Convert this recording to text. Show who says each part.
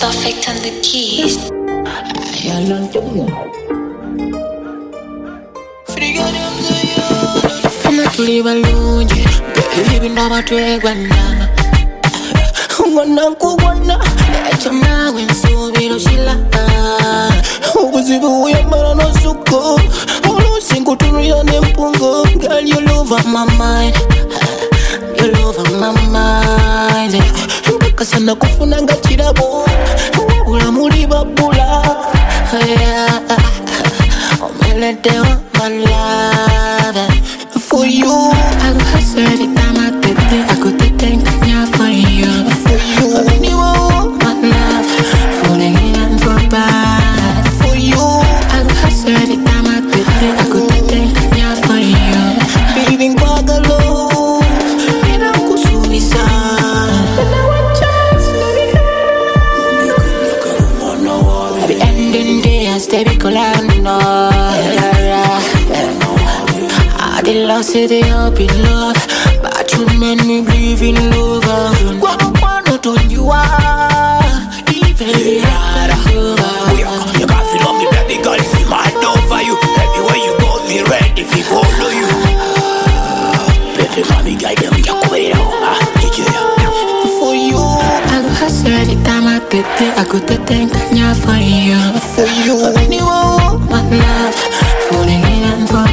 Speaker 1: Perfect on the keys.
Speaker 2: Fama tuliba lungi, ibinda batwegwana. Ngona nkubona, echa nawe nsubira oshila. Ubuzibu uyamara nosuko, olusingu tunuya nempungo. Girl, you love on my mind, you love on my mind. Ndakasana kufuna nga kirabo, wabula muli babula. Omelete wa my love. For you, I go hustle every time I take it. I go take Kenya for you. For you, I really want my love, falling in for bad. For you, I go hustle every time I take it. I go take Kenya for you. Baby, Guagalo, and I'm Kusuisa. And I want chance, baby girl. Every ending day, I stay be colando. The lost city up in love, but you made me believe in love. Not on you are, even
Speaker 3: you can't feel on me, baby girl. Me mad over you. Everywhere you go, me ready to follow you. Baby, mommy, guy, them you go
Speaker 2: for you, I go hustle every time I get it. I go to thank Kenya for you.
Speaker 3: For you,
Speaker 2: I really want my love, falling in and for